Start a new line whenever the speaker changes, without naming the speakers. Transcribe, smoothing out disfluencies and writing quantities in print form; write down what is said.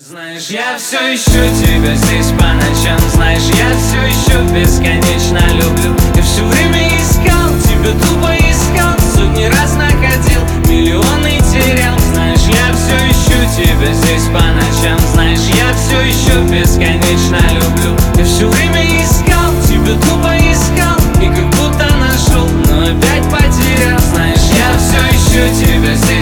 Знаешь, я все ищу тебя здесь по ночам. Знаешь, я все еще бесконечно люблю. Я все время искал тебя, тупо искал. Сотни раз находил, миллионы терял. Знаешь, я все ищу тебя здесь по ночам. Знаешь, я все еще бесконечно люблю. Я все время искал тебя, тупо искал. И как будто нашел, но опять потерял. Знаешь, я все ищу тебя здесь